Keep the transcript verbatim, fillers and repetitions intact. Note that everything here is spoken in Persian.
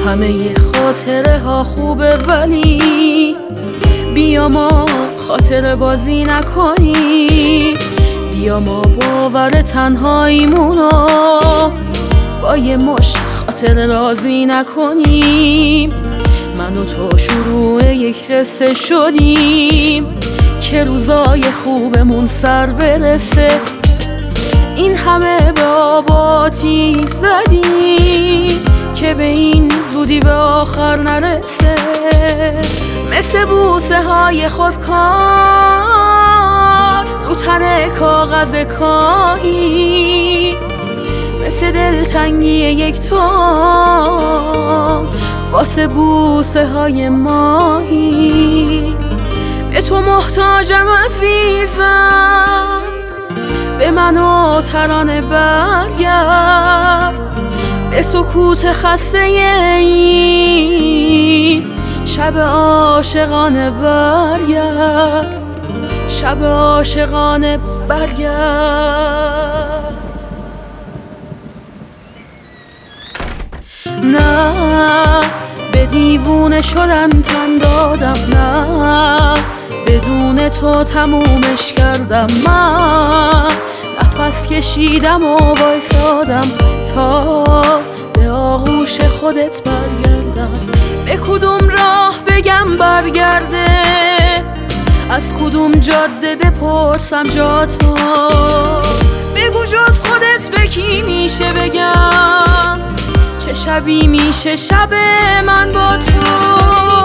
همه خاطره ها خوبه ولی بیا ما خاطره بازی نکنیم. بیا ما باور تنهاییمونو با یه مشت خاطره راضی نکنیم. من و تو شروع یک قصه شدیم که روزای خوبمون سر برسه. این همه به آباتی زدیم که به این زودی به آخر نرسه. مثل بوسه های خودکار رو تن کاغذ کاهی، مثل دلتنگی یک تام واسه بوسه های ماهی. به تو محتاجم عزیزم، به من و ترانه برگرد، به سکوت خسته این شب عاشقانه برگرد، شب عاشقانه برگرد. نه به دیوونه شدن تن دادم، نه بدون تو تمومش کردم. من نفس کشیدم و وایسادم تا به آغوش خودت برگردم. به کدوم راه بگم برگرده، از کدوم جاده بپرسم جا تو. بگو جز خودت به کی میشه بگم، چه شبی میشه شب من با تو.